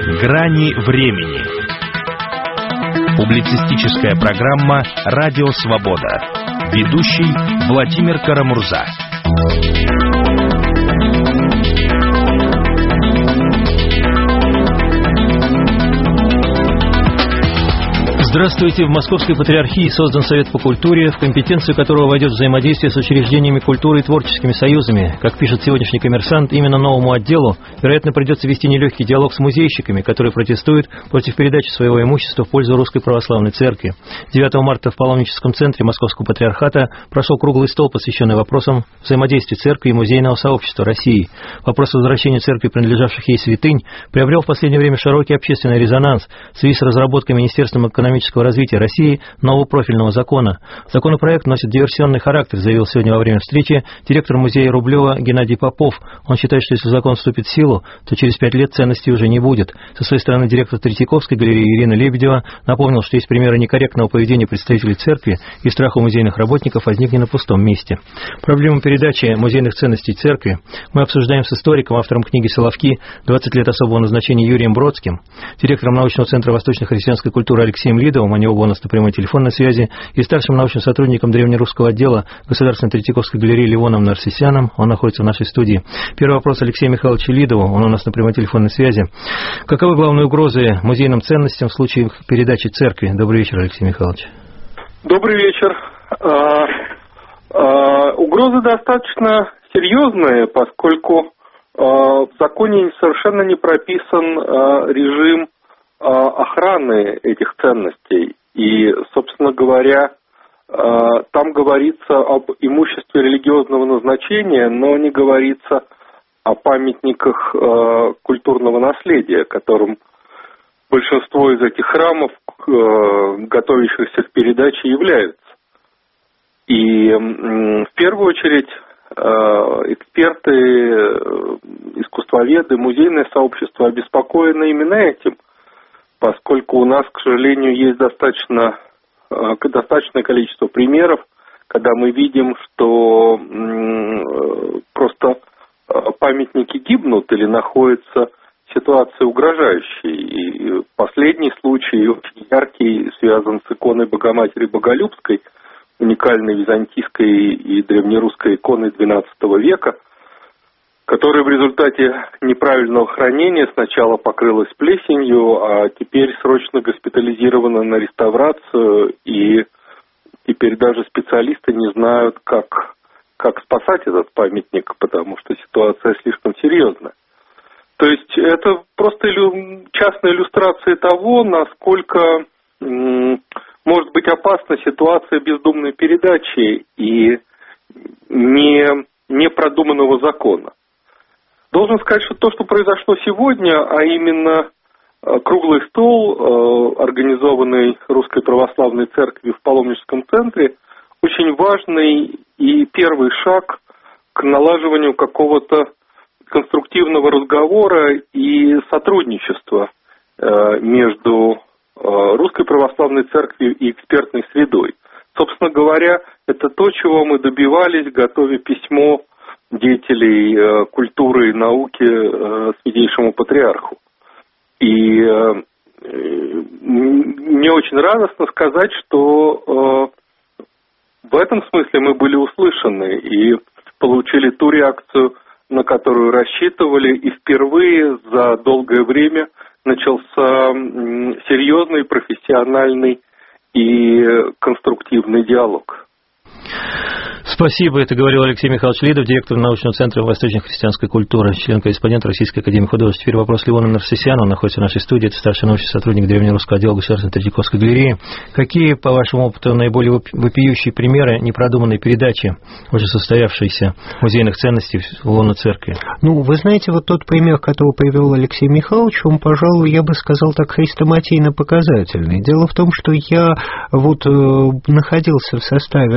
Грани времени. Публицистическая программа «Радио Свобода». Ведущий Владимир Карамурза. Здравствуйте. В Московской Патриархии создан Совет по культуре, в компетенцию которого войдет взаимодействие с учреждениями культуры и творческими союзами. Как пишет сегодняшний «Коммерсант», именно новому отделу, вероятно, придется вести нелегкий диалог с музейщиками, которые протестуют против передачи своего имущества в пользу Русской Православной Церкви. 9 марта в паломническом центре Московского Патриархата прошел круглый стол, посвященный вопросам взаимодействия Церкви и музейного сообщества России. Вопрос возвращения Церкви, принадлежавших ей святынь, приобрел в последнее время широкий общественный резонанс в связи с разработкой Министерством экономического развития России нового профильного закона. Законопроект носит диверсионный характер, заявил сегодня во время встречи директор музея Рублева Геннадий Попов. Он считает, что если закон вступит в силу, то через 5 лет ценностей уже не будет. Со своей стороны директор Третьяковской галереи Ирина Лебедева напомнил, что есть примеры некорректного поведения представителей церкви, и страх у музейных работников возник не на пустом месте. Проблему передачи музейных ценностей церкви мы обсуждаем с историком, автором книги «Соловки. 20 лет особого назначения» Юрием Бродским, директором научного центра восточно-христианской культуры Алексеем Лидовым, у него у нас на прямой телефонной связи, и старшим научным сотрудником древнерусского отдела Государственной Третьяковской галереи Левоном Нарсисяном. Он находится в нашей студии. Первый вопрос Алексею Михайловичу Лидову, он у нас на прямой телефонной связи. Каковы главные угрозы музейным ценностям в случае передачи церкви? Добрый вечер, Алексей Михайлович. Добрый вечер. Угрозы достаточно серьезные, поскольку в законе совершенно не прописан режим охраны этих ценностей. И, собственно говоря, там говорится об имуществе религиозного назначения, но не говорится о памятниках культурного наследия, которым большинство из этих храмов, готовящихся к передаче, являются. И в первую очередь эксперты, искусствоведы, музейное сообщество обеспокоены именно этим, поскольку у нас, к сожалению, есть достаточное количество примеров, когда мы видим, что просто памятники гибнут или находятся в ситуации угрожающей. И последний случай, очень яркий, связан с иконой Богоматери Боголюбской, уникальной византийской и древнерусской иконой XII века, которая в результате неправильного хранения сначала покрылась плесенью, а теперь срочно госпитализирована на реставрацию, и теперь даже специалисты не знают, как спасать этот памятник, потому что ситуация слишком серьезная. То есть это просто частная иллюстрация того, насколько может быть опасна ситуация бездумной передачи и непродуманного закона. Должен сказать, что то, что произошло сегодня, а именно круглый стол, организованный Русской Православной Церковью в паломническом центре, очень важный и первый шаг к налаживанию какого-то конструктивного разговора и сотрудничества между Русской Православной Церковью и экспертной средой. Собственно говоря, это то, чего мы добивались, готовя письмо деятелей культуры и науки Святейшему Патриарху. И мне очень радостно сказать, что в этом смысле мы были услышаны и получили ту реакцию, на которую рассчитывали, и впервые за долгое время начался серьезный, профессиональный и конструктивный диалог. Спасибо. Это говорил Алексей Михайлович Лидов, директор научного центра восточно-христианской культуры, член-корреспондент Российской академии художеств. Теперь вопрос Левона Нарсисяна. Он находится в нашей студии. Это старший научный сотрудник древнерусского отдела Государственной Третьяковской галереи. Какие, по вашему опыту, наиболее вопиющие примеры непродуманной передачи уже состоявшейся музейных ценностей в лоно церкви? Вы знаете, вот тот пример, который привел Алексей Михайлович, он, пожалуй, я бы сказал так, хрестоматийно показательный. Дело в том, что я находился в составе расширенной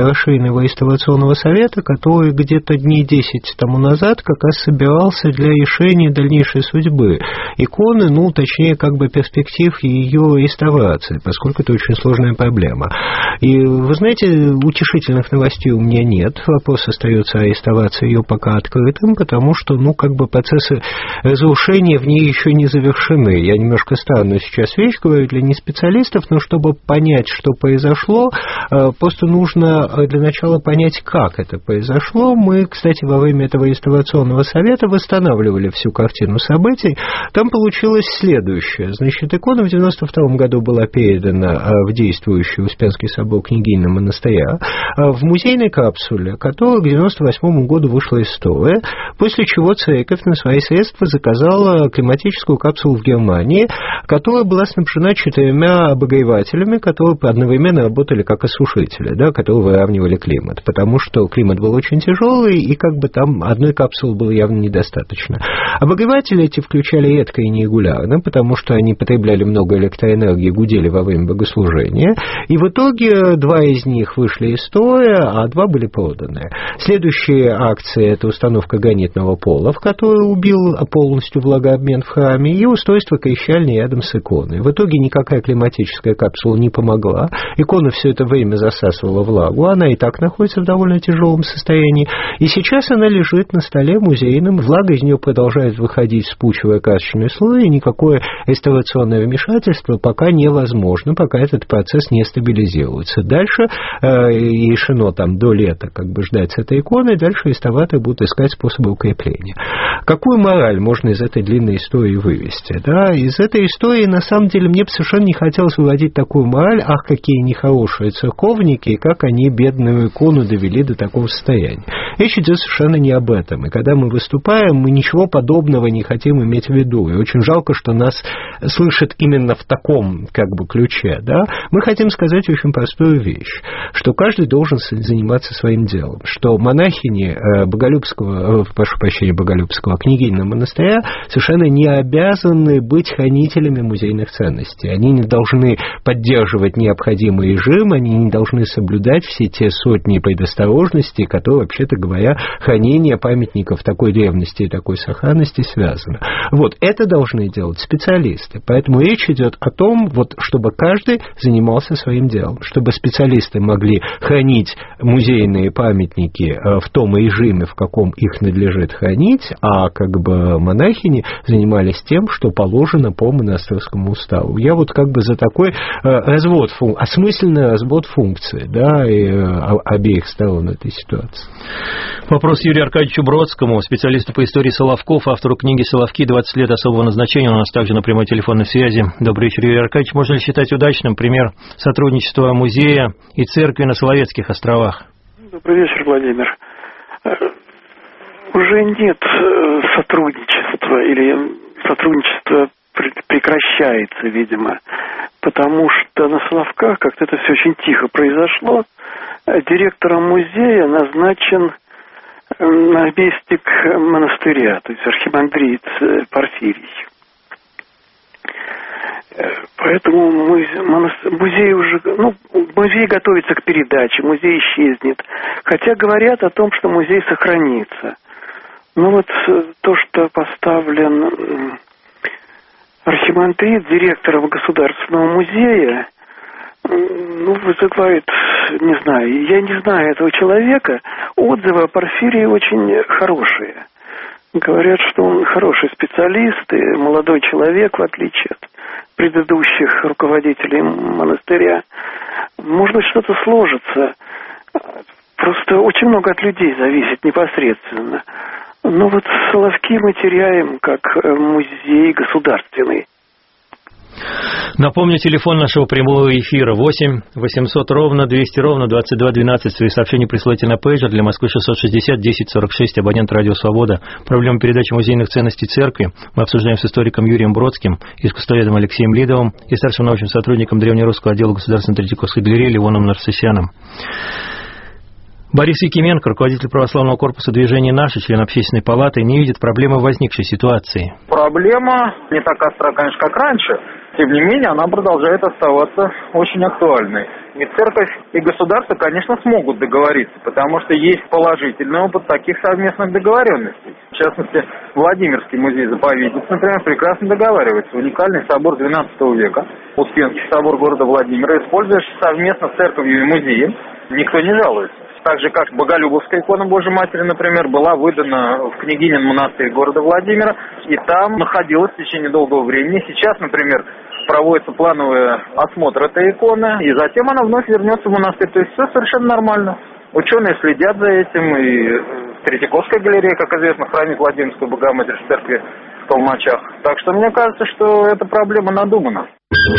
Центрального инставационного совета, который где-то дней 10 тому назад как раз собирался для решения дальнейшей судьбы иконы, ну, точнее, как бы перспектив ее реставрации, поскольку это очень сложная проблема. И, вы знаете, утешительных новостей у меня нет. Вопрос остается о реставрации ее пока открытым, потому что, ну, как бы процессы разрушения в ней еще не завершены. Я немножко странную сейчас вещь говорю для неспециалистов, но чтобы понять, что произошло, просто нужно для начала понять, как это произошло. Мы, кстати, во время этого реставрационного совета восстанавливали всю картину событий. Там получилось следующее. Значит, икона в 1992 году была передана в действующий Успенский собор Княгинина монастыря в музейной капсуле, которая к 1998 году вышла из строя, после чего церковь на свои средства заказала климатическую капсулу в Германии, которая была снабжена 4 обогревателями, которые одновременно работали как осушители, да, которые выравнивали климат, потому что климат был очень тяжелый, и как бы там одной капсулы было явно недостаточно. Обогреватели эти включали редко и нерегулярно, потому что они потребляли много электроэнергии, гудели во время богослужения, и в итоге 2 из них вышли из строя, а 2 были проданы. Следующая акция – это установка гранитного пола, в который убил полностью влагообмен в храме, и устройство крещальни рядом с иконой. В итоге никакая климатическая капсула не помогла. Икона все это время засасывала влагу, она и так находится в довольно тяжелом состоянии, и сейчас она лежит на столе музейном, влага из нее продолжает выходить, вспучивая красочный слой, и никакое реставрационное вмешательство пока невозможно, пока этот процесс не стабилизируется. Дальше решено там до лета как бы ждать с этой иконой, дальше реставраторы будут искать способы укрепления. Какую мораль можно из этой длинной истории вывести? Да? Из этой истории, на самом деле, мне бы совершенно не хотелось выводить такую мораль, ах, какие нехорошие церковники, и как они бедную икону довели до такого состояния. Речь идет совершенно не об этом. И когда мы выступаем, мы ничего подобного не хотим иметь в виду. И очень жалко, что нас слышат именно в таком как бы ключе. Да? Мы хотим сказать очень простую вещь, что каждый должен заниматься своим делом, что монахини Боголюбского княгинина монастыря совершенно не обязаны быть хранителями музейных ценностей. Они не должны поддерживать необходимый режим, они не должны соблюдать все те сотни предосторожностей, которые, вообще-то говоря, хранение памятников такой древности и такой сохранности связано. Вот, это должны делать специалисты. Поэтому речь идет о том, вот, чтобы каждый занимался своим делом, чтобы специалисты могли хранить музейные памятники в том режиме, в каком их надлежит хранить, а как бы монахини занимались тем, что положено по монастырскому уставу. Я вот как бы за такой осмысленный развод функций, да, и обеих сторон этой ситуации. Вопрос Юрию Аркадьевичу Бродскому, специалисту по истории Соловков, автору книги «Соловки. 20 лет особого назначения». Он у нас также на прямой телефонной связи. Добрый вечер, Юрий Аркадьевич. Можно ли считать удачным пример сотрудничества музея и церкви на Соловецких островах? Добрый вечер, Владимир. Уже нет сотрудничества, или сотрудничество прекращается, видимо, потому что на Соловках как-то это все очень тихо произошло. Директором музея назначен наместник монастыря, то есть архимандрит Порфирий. Поэтому музей уже, музей готовится к передаче, музей исчезнет. Хотя говорят о том, что музей сохранится. Но вот то, что поставлен архимандрит директором Государственного музея, вызывает, не знаю, я не знаю этого человека, отзывы о Порфирии очень хорошие. Говорят, что он хороший специалист и молодой человек, в отличие от предыдущих руководителей монастыря. Может быть, что-то сложится. Просто очень много от людей зависит непосредственно. Но вот Соловки мы теряем как музей государственный. Напомню, телефон нашего прямого эфира 8 800 ровно 200 ровно 2212. Свои сообщения присылайте на пейджер для Москвы 660 1046, абонент Радио Свобода. Проблему передачи музейных ценностей церкви мы обсуждаем с историком Юрием Бродским, искусствоведом Алексеем Лидовым и старшим научным сотрудником Древнерусского отдела Государственной Третьяковской галереи Левоном Нарсисяном. Борис Якименко, руководитель православного корпуса движения «Наши», член общественной палаты, не видит проблемы возникшей ситуации. Проблема не так остра, конечно, как раньше. Тем не менее, она продолжает оставаться очень актуальной. И церковь, и государство, конечно, смогут договориться, потому что есть положительный опыт таких совместных договоренностей. В частности, Владимирский музей-заповедник, например, прекрасно договаривается. Уникальный собор XII века, Успенский собор города Владимира, используешь совместно с церковью и музеем, никто не жалуется. Так же, как Боголюбовская икона Божьей Матери, например, была выдана в княгинин монастырь города Владимира, и там находилась в течение долгого времени. Сейчас, например, проводится плановый осмотр этой иконы, и затем она вновь вернется в монастырь. То есть все совершенно нормально. Ученые следят за этим, и Третьяковская галерея, как известно, хранит Владимирскую Богоматерь в церкви в Толмачах. Так что мне кажется, что эта проблема надумана.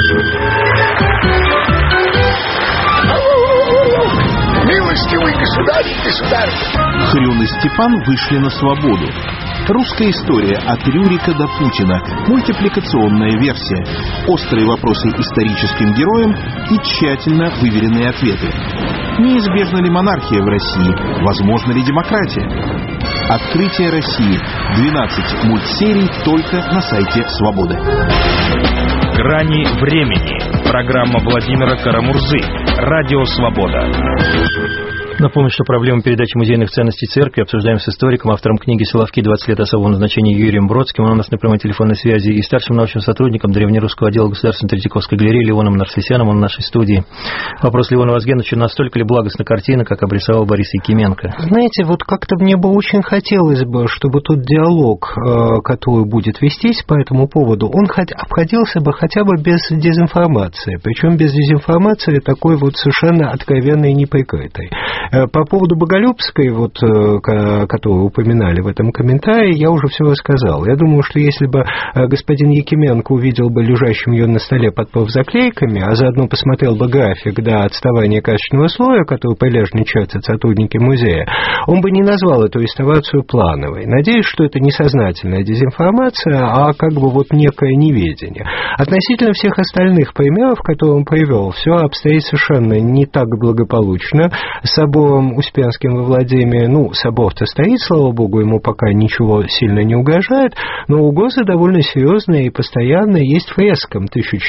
Милостивый государь и государь! Хрюн и Степан вышли на свободу. Русская история от Рюрика до Путина. Мультипликационная версия. Острые вопросы историческим героям и тщательно выверенные ответы. Неизбежна ли монархия в России? Возможна ли демократия? Открытие России. 12 мультсерий только на сайте Свободы. Грани времени. Программа Владимира Карамурзы. Радио Свобода. Напомню, что проблему передачи музейных ценностей церкви обсуждаем с историком, автором книги «Соловки. 20 лет особого назначения» Юрием Бродским. Он у нас на прямой телефонной связи, и старшим научным сотрудником древнерусского отдела Государственной Третьяковской галереи Леоном Нарсисяном. Он в нашей студии. Вопрос Леона Вазгеновича: настолько ли благостна картина, как обрисовал Борис Якименко? Знаете, вот как-то мне бы очень хотелось бы, чтобы тот диалог, который будет вестись по этому поводу, он обходился бы хотя бы без дезинформации. Причем без дезинформации такой вот совершенно откровенной и неприкрытой. По поводу Боголюбской, вот, которую упоминали в этом комментарии, я уже все рассказал. Я думаю, что если бы господин Якименко увидел бы лежащим ее на столе под профзаклейками, а заодно посмотрел бы график до отставания качественного слоя, который прилежно чертят сотрудники музея, он бы не назвал эту реставрацию плановой. Надеюсь, что это не сознательная дезинформация, а как бы вот некое неведение. Относительно всех остальных примеров, которые он привел, все обстоит совершенно не так благополучно. Собором Успенским во Владимире, собор-то стоит, слава богу, ему пока ничего сильно не угрожает, но угрозы довольно серьезные и постоянные. Есть фреска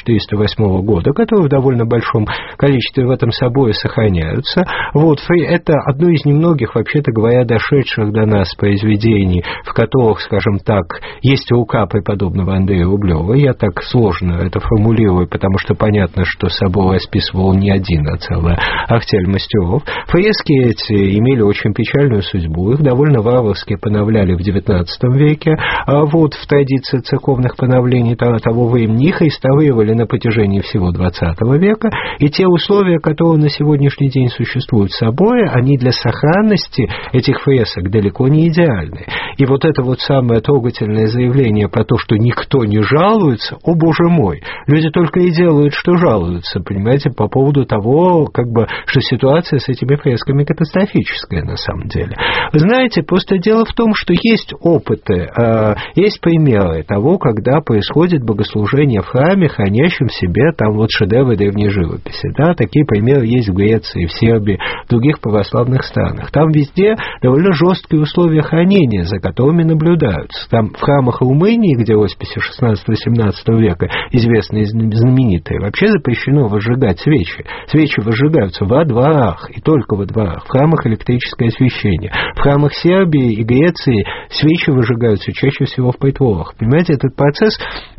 1408 года, которые в довольно большом количестве в этом соборе сохраняются. Вот, это одно из немногих, вообще-то говоря, дошедших до нас произведений, в которых, скажем так, есть рука преподобного Андрея Рублева. Я так сложно это формулирую, потому что понятно, что собор расписывал не один, а целая артель мастеров. Фрески эти имели очень печальную судьбу. Их довольно варварски поновляли в XIX веке. А вот в традиции церковных поновлений того времени их реставрировали на протяжении всего XX века. И те условия, которые на сегодняшний день существуют в соборе, они для сохранности этих фресок далеко не идеальны. И вот это вот самое трогательное заявление про то, что никто не жалуется, о боже мой, люди только и делают, что жалуются, понимаете, по поводу того, что ситуация с этими фресками катастрофическая на самом деле. Вы знаете, просто дело в том, что есть опыты, есть примеры того, когда происходит богослужение в храме, хранящем в себе там вот шедевры древней живописи. Да? Такие примеры есть в Греции, в Сербии, в других православных странах. Там везде довольно жесткие условия хранения, за которыми наблюдаются. Там в храмах Румынии, где росписи 16-17 века известные и знаменитые, вообще запрещено возжигать свечи. Свечи возжигаются во дворах, и только во дворах. В храмах электрическое освещение. В храмах Сербии и Греции свечи выжигаются чаще всего в притворах. Понимаете, этот процесс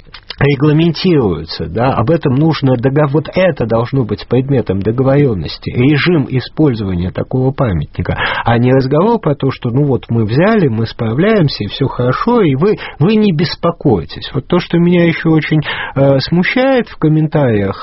регламентируется, да, об этом нужно вот это должно быть предметом договоренности, режим использования такого памятника, а не разговор про то, что мы взяли, мы справляемся, и все хорошо, и вы не беспокойтесь. Вот то, что меня еще очень смущает в комментариях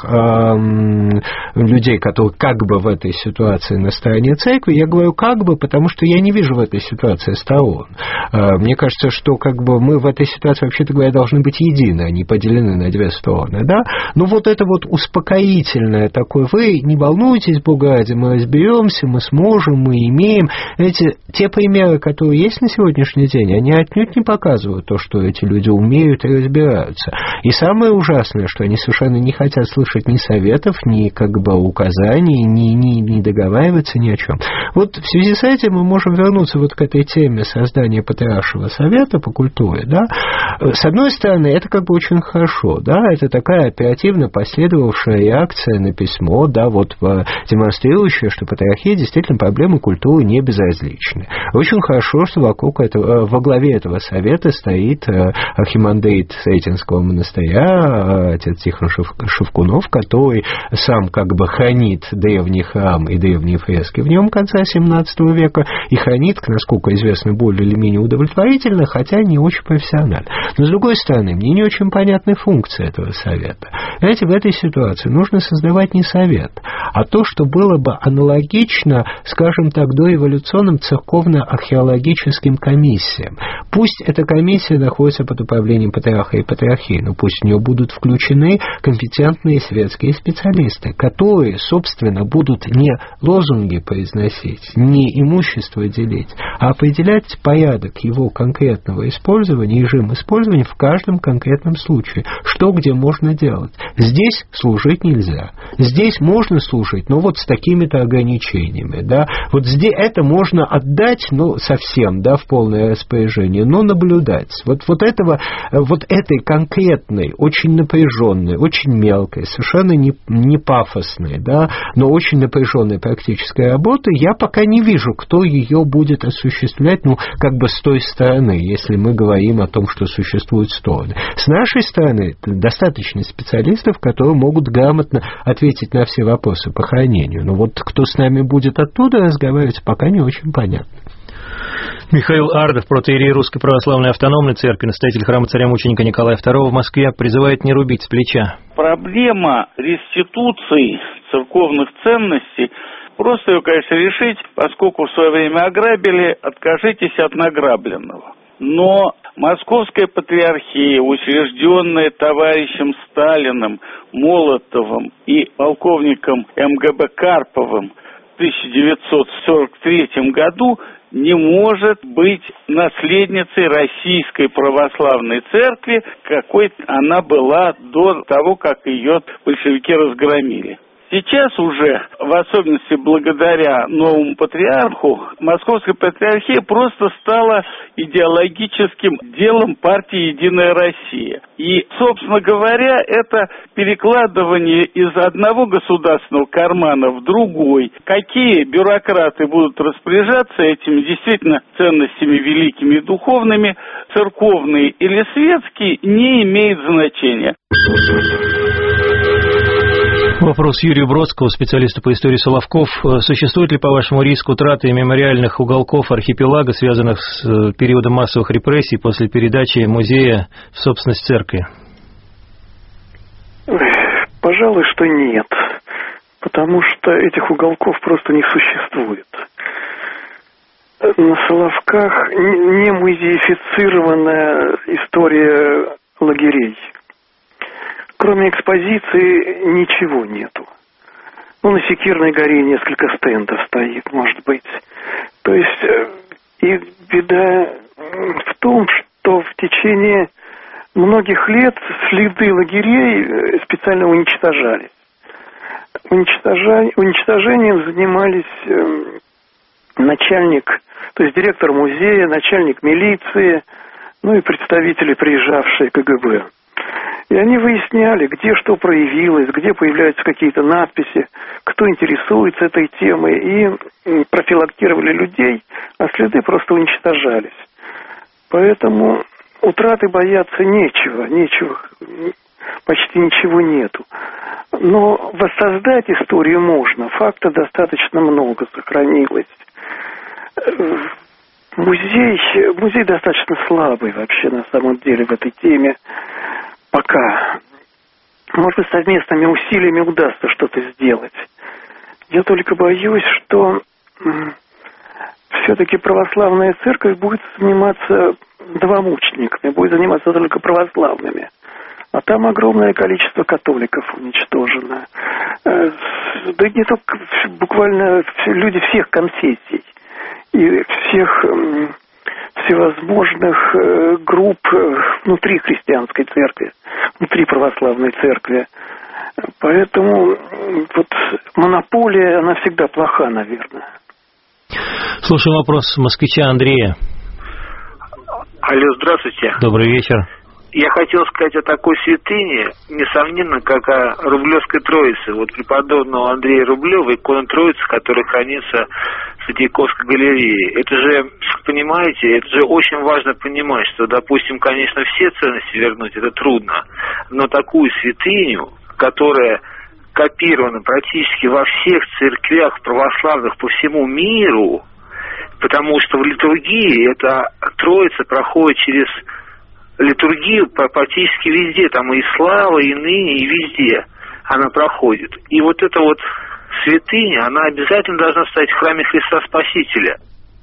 людей, которые в этой ситуации на стороне церкви, я говорю потому что я не вижу в этой ситуации сторон. Мне кажется, что мы в этой ситуации, вообще-то говоря, должны быть едины, а не поделены на две стороны, да? Но вот это вот успокоительное такое: вы не волнуйтесь, Бога ради, мы разберемся, мы сможем, мы имеем. Те примеры, которые есть на сегодняшний день, они отнюдь не показывают то, что эти люди умеют и разбираются. И самое ужасное, что они совершенно не хотят слышать ни советов, ни как бы указаний, ни договариваться ни о чем. Вот в связи с этим мы можем вернуться вот к этой теме создания Патриаршего совета по культуре, да. С одной стороны, это как бы очень хорошо, да, это такая оперативно последовавшая реакция на письмо, да, вот демонстрирующая, что Патриархии действительно проблемы культуры не безразличны. Очень хорошо, что во главе этого совета стоит архимандрит Сретенского монастыря, отец Тихон Шевкунов, который сам как бы хранит древний храм и древние фрески в нем конца XVII века и хранит, насколько известно, более или менее удовлетворительно, хотя не очень профессионально. Но, с другой стороны, мне не очень понятны функции этого совета. Знаете, в этой ситуации нужно создавать не совет, а то, что было бы аналогично, скажем так, дореволюционным церковно-археологическим комиссиям. Пусть эта комиссия находится под управлением патриарха и патриархии, но пусть в нее будут включены компетентные светские специалисты, которые, собственно, будут не лозунги произносить, не имущество делить, а определять порядок его конкретного использования, режим использования в каждом конкретном случае, что где можно делать. Здесь служить нельзя. Здесь можно служить, но вот с такими-то ограничениями, да. Вот здесь это можно отдать, ну, совсем, да, в полное распоряжение, но наблюдать. Вот этой конкретной, очень напряженной, очень мелкой, совершенно не пафосной, да, но очень напряженной практической работы я пока не вижу, кто ее будет осуществлять, ну, как бы с той стороны, если мы говорим о том, что существуют стороны. С нашей стороны достаточно специалистов, которые могут грамотно ответить на все вопросы по хранению. Но вот кто с нами будет оттуда разговаривать, пока не очень понятно. Михаил Ардов, протоиерей Русской Православной Автономной Церкви, настоятель храма царя-мученика Николая II в Москве, призывает не рубить с плеча. Проблема реституции церковных ценностей, просто ее, конечно, решить, поскольку в свое время ограбили, откажитесь от награбленного. Но Московская Патриархия, учрежденная товарищем Сталиным, Молотовым и полковником МГБ Карповым в 1943 году, не может быть наследницей Российской Православной Церкви, какой она была до того, как ее большевики разгромили. Сейчас уже, в особенности благодаря новому патриарху, Московская Патриархия просто стала идеологическим делом партии «Единая Россия». И, собственно говоря, это перекладывание из одного государственного кармана в другой. Какие бюрократы будут распоряжаться этими действительно ценностями великими и духовными, церковные или светские, не имеет значения. Вопрос Юрию Бродскому, специалисту по истории Соловков. Существует ли, по-вашему, риск утраты мемориальных уголков архипелага, связанных с периодом массовых репрессий после передачи музея в собственность церкви? Пожалуй, что нет. Потому что этих уголков просто не существует. На Соловках не музеифицированная история лагерей. Кроме экспозиции ничего нету. Ну, на Секирной горе несколько стендов стоит, может быть. То есть, и беда в том, что в течение многих лет следы лагерей специально уничтожались. Уничтожением занимались начальник, то есть директор музея, начальник милиции, ну и представители приезжавшие КГБ. И они выясняли, где что проявилось, где появляются какие-то надписи, кто интересуется этой темой, и профилактировали людей, а следы просто уничтожались. Поэтому утраты бояться нечего, почти ничего нету. Но воссоздать историю можно, фактов достаточно много сохранилось. Музей достаточно слабый вообще на самом деле в этой теме. Пока. Может быть, совместными усилиями удастся что-то сделать. Я только боюсь, что все-таки православная церковь будет заниматься двомучениками, будет заниматься только православными. А там огромное количество католиков уничтожено. Да не только, буквально люди всех конфессий и всех всевозможных групп внутри христианской церкви, внутри внутри православной церкви. Поэтому вот монополия, она всегда плоха, наверное. Слушаем вопрос москвича Андрея. Алло, здравствуйте. Добрый вечер. Я хотел сказать о такой святыне, несомненно, как о Рублевской Троице. Вот преподобного Андрея Рублева, икона Троицы, которая хранится в Третьяковской галерее. Это же, понимаете, это же очень важно понимать, что, допустим, конечно, все ценности вернуть, это трудно. Но такую святыню, которая копирована практически во всех церквях православных по всему миру, потому что в литургии эта Троица проходит через литургию практически везде, там и слава, и ныне, и везде она проходит. И вот эта вот святыня, она обязательно должна стоять в храме Христа Спасителя.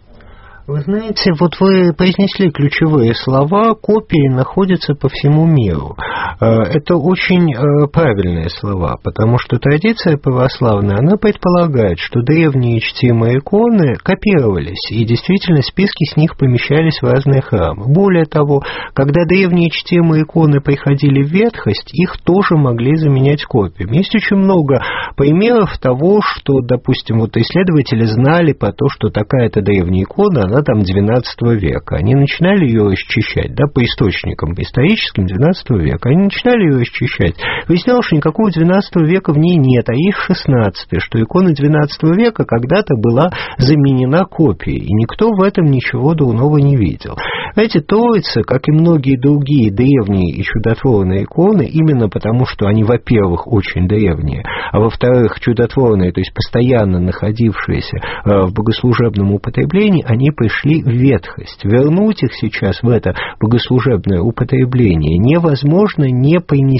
Вы знаете, вот вы произнесли ключевые слова, копии находятся по всему миру. Это очень правильные слова, потому что традиция православная, она предполагает, что древние чтимые иконы копировались, и действительно списки с них помещались в разные храмы. Более того, когда древние чтимые иконы приходили в ветхость, их тоже могли заменять копиями. Есть очень много примеров того, что, допустим, вот исследователи знали про то, что такая-то древняя икона, она там 12 века. Они начинали ее расчищать, да, по источникам, по историческим 12 века. Они начинали ее расчищать. Выяснялось, что никакого 12 века в ней нет, а их 16, что икона 12 века когда-то была заменена копией, и никто в этом ничего дурного не видел. Эти Троицы, как и многие другие древние и чудотворные иконы, именно потому, что они, во-первых, очень древние, а во-вторых, чудотворные, то есть постоянно находившиеся в богослужебном употреблении, они пришли в ветхость. Вернуть их сейчас в это богослужебное употребление невозможно, не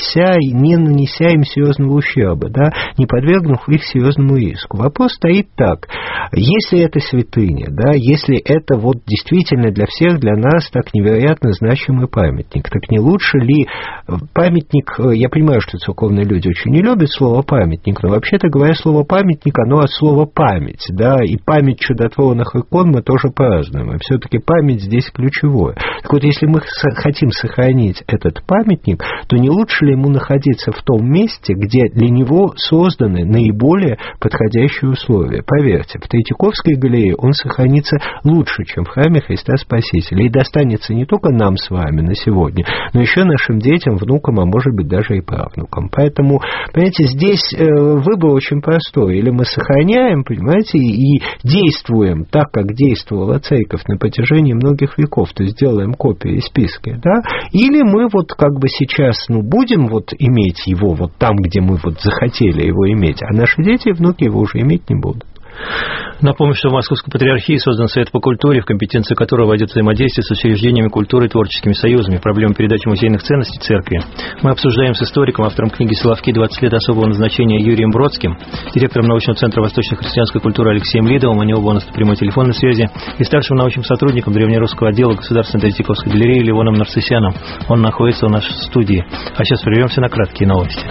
нанеся им серьезного ущерба, да, не подвергнув их серьезному риску. Вопрос стоит так: если это святыня, да, если это вот действительно для всех, для нас так невероятно значимый памятник, так не лучше ли памятник, я понимаю, что церковные люди очень не любят слово памятник, но вообще-то говоря, слово памятник, оно от слова память, да, и память чудотворных икон мы тоже празднуем, и все-таки память здесь ключевое. Так вот, если мы хотим сохранить этот памятник, то не лучше ли ему находиться в том месте, где для него созданы наиболее подходящие условия? Поверьте, в Третьяковской галерее он сохранится лучше, чем в храме Христа Спасителя, и достанется не только нам с вами на сегодня, но еще нашим детям, внукам, а может быть даже и правнукам. Поэтому, понимаете, здесь выбор очень простой. Или мы сохраняем, понимаете, и действуем так, как действовала церковь на протяжении многих веков, то есть делаем копии и списки, да, или мы вот как бы сейчас, будем вот иметь его вот там, где мы вот захотели его иметь, а наши дети и внуки его уже иметь не будут. Напомню, что в Московской Патриархии создан Совет по культуре, в компетенцию которого войдет взаимодействие с учреждениями культуры и творческими союзами, проблемы передачи музейных ценностей церкви. Мы обсуждаем с историком, автором книги «Соловки. 20 лет особого назначения» Юрием Бродским, директором научного центра восточно-христианской культуры Алексеем Лидовым, они оба у нас на прямой телефонной связи, и старшим научным сотрудником древнерусского отдела Государственной Третьяковской галереи Левоном Нарциссяном. Он находится у нас в студии. А сейчас прервемся на краткие новости.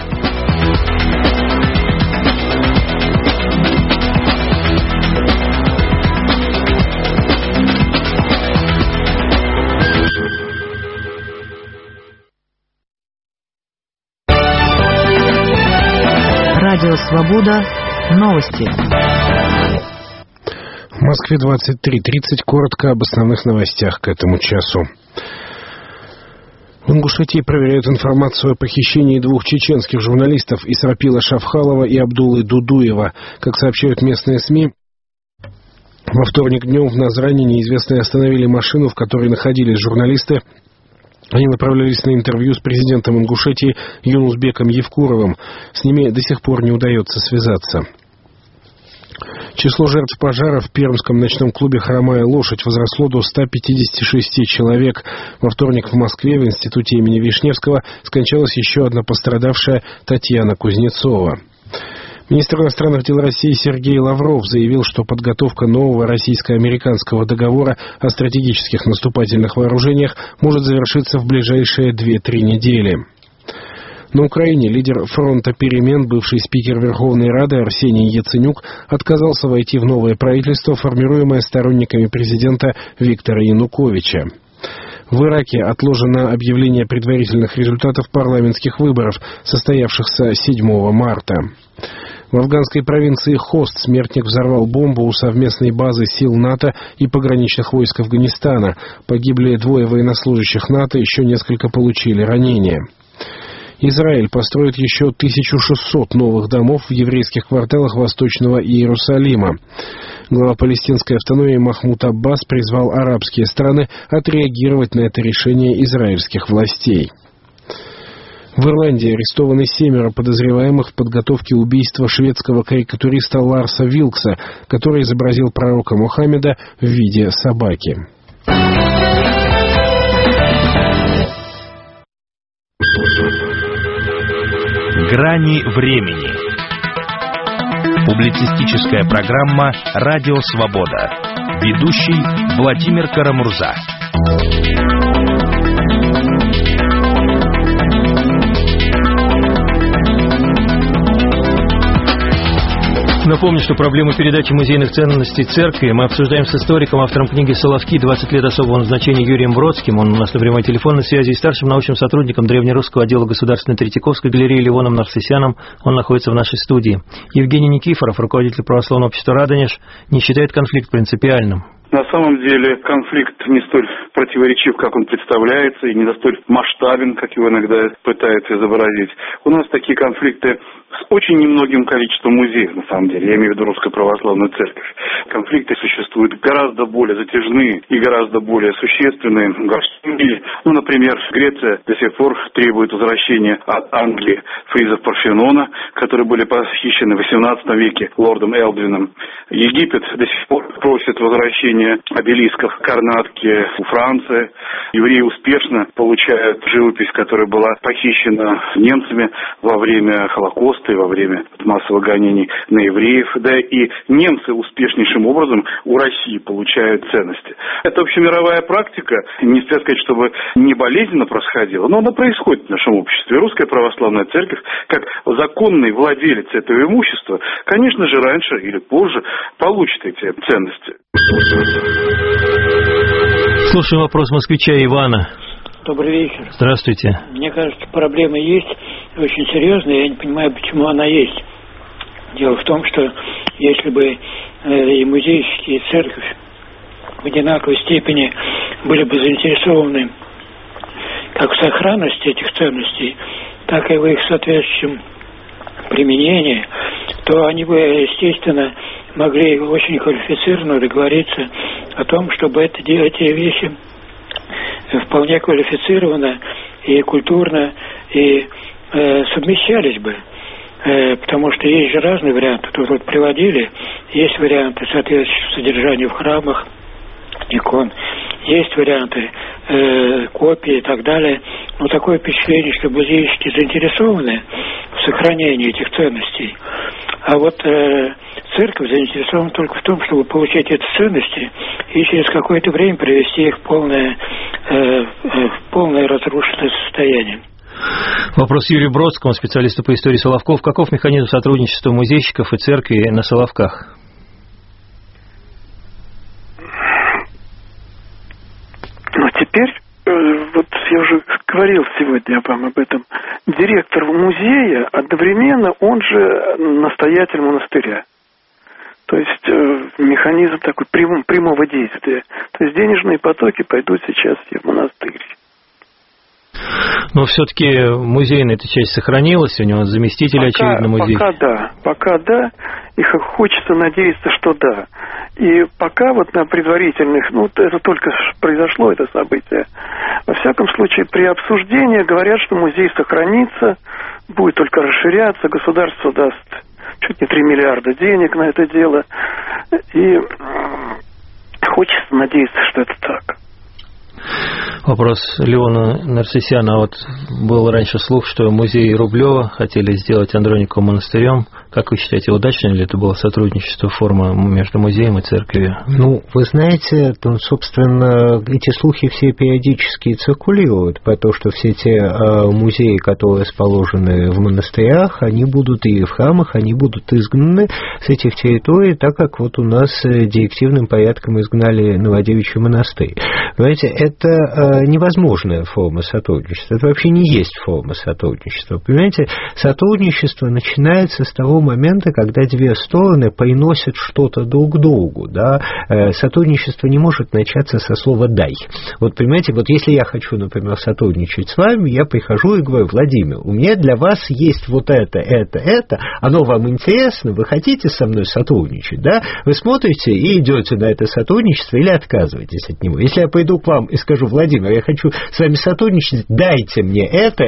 Радио «Свобода». Новости. В Москве 23:30. Коротко об основных новостях к этому часу. В Ингушетии проверяют информацию о похищении двух чеченских журналистов Исрапила Шавхалова и Абдуллы Дудуева. Как сообщают местные СМИ, во вторник днем в Назране неизвестные остановили машину, в которой находились журналисты. Они направлялись на интервью с президентом Ингушетии Юнусбеком Евкуровым. С ними до сих пор не удается связаться. Число жертв пожара в пермском ночном клубе «Хромая лошадь» возросло до 156 человек. Во вторник в Москве в институте имени Вишневского скончалась еще одна пострадавшая, Татьяна Кузнецова. Министр иностранных дел России Сергей Лавров заявил, что подготовка нового российско-американского договора о стратегических наступательных вооружениях может завершиться в ближайшие 2-3 недели. На Украине лидер фронта перемен, бывший спикер Верховной Рады Арсений Яценюк, отказался войти в новое правительство, формируемое сторонниками президента Виктора Януковича. В Ираке отложено объявление предварительных результатов парламентских выборов, состоявшихся 7 марта. В афганской провинции Хост смертник взорвал бомбу у совместной базы сил НАТО и пограничных войск Афганистана. Погибли 2 военнослужащих НАТО, еще несколько получили ранения. Израиль построит еще 1600 новых домов в еврейских кварталах Восточного Иерусалима. Глава палестинской автономии Махмуд Аббас призвал арабские страны отреагировать на это решение израильских властей. В Ирландии арестованы 7 подозреваемых в подготовке убийства шведского карикатуриста Ларса Вилкса, который изобразил пророка Мухаммеда в виде собаки. Грани времени. Публицистическая программа «Радио Свобода». Ведущий Владимир Карамурза. Напомню, что проблему передачи музейных ценностей церкви мы обсуждаем с историком, автором книги «Соловки. 20 лет особого назначения» Юрием Бродским. Он у нас на прямой телефонной связи, и старшим научным сотрудником древнерусского отдела Государственной Третьяковской галереи Левоном Нарциссяном. Он находится в нашей студии. Евгений Никифоров, руководитель православного общества «Радонеж», не считает конфликт принципиальным. На самом деле конфликт не столь противоречив, как он представляется, и не столь масштабен, как его иногда пытаются изобразить. У нас такие конфликты с очень немногим количеством музеев, на самом деле. Я имею в виду Русскую Православную Церковь. Конфликты существуют гораздо более затяжные и гораздо более существенные в всем мире. Например, Греция до сих пор требует возвращения от Англии фризов Парфенона, которые были похищены в XVIII веке лордом Элдвином. Египет до сих пор просит возвращения обелисков Карнатки у Франции. Евреи успешно получают живопись, которая была похищена немцами во время Холокоста и во время массовых гонений на евреев. Да и немцы успешнейшим образом у России получают ценности. Это общемировая практика, не стоит сказать, чтобы не болезненно происходила, но она происходит в нашем обществе. Русская Православная Церковь, как законный владелец этого имущества, конечно же, раньше или позже получит эти ценности. Слушаем вопрос москвича Ивана. Добрый вечер. Здравствуйте. Мне кажется, проблема есть очень серьезная, я не понимаю, почему она есть. Дело в том, что если бы и музейщики, и церковь в одинаковой степени были бы заинтересованы как в сохранности этих ценностей, так и в их соответствующем применении, то они бы, естественно, могли очень квалифицированно договориться о том, чтобы эти вещи вполне квалифицированно и культурно и совмещались бы. Потому что есть же разные варианты. Тут вот приводили, есть варианты соответствующего содержания в храмах, икон, есть варианты копии и так далее. Но такое впечатление, что музейщики заинтересованы в сохранении этих ценностей. А вот церковь заинтересована только в том, чтобы получить эти ценности и через какое-то время привести их в полное разрушенное состояние. Вопрос Юрию Бродскому, специалисту по истории Соловков. Каков механизм сотрудничества музейщиков и церкви на Соловках? Ну, теперь, вот я уже говорил сегодня вам об этом, директор музея одновременно, он же настоятель монастыря. То есть механизм такой прямого действия. То есть денежные потоки пойдут сейчас в монастырь. Но все-таки музейная эта часть сохранилась, у него заместитель, очевидно, музей. Пока да, и хочется надеяться, что да. И пока вот на предварительных, это только произошло, это событие. Во всяком случае, при обсуждении говорят, что музей сохранится, будет только расширяться, государство даст чуть не 3 миллиарда денег на это дело. И хочется надеяться, что это так. Вопрос Леона Нарциссяна. Вот был раньше слух, что музей Рублева хотели сделать Андрониковым монастырем. Как вы считаете, удачно ли это было сотрудничество, форма между музеем и церковью? Ну, вы знаете, собственно, эти слухи все периодически циркулируют, потому что все те музеи, которые расположены в монастырях, они будут и в храмах, они будут изгнаны с этих территорий, так как вот у нас директивным порядком изгнали Новодевичий монастырь. Понимаете, это невозможная форма сотрудничества, это вообще не есть форма сотрудничества. Понимаете, сотрудничество начинается с того момента, когда две стороны приносят что-то друг другу, да. Сотрудничество не может начаться со слова «дай». Вот, понимаете, вот если я хочу, например, сотрудничать с вами, я прихожу и говорю: Владимир, у меня для вас есть вот это, оно вам интересно, вы хотите со мной сотрудничать, да? Вы смотрите и идете на это сотрудничество или отказываетесь от него. Если я пойду к вам и скажу: Владимир, я хочу с вами сотрудничать, дайте мне это,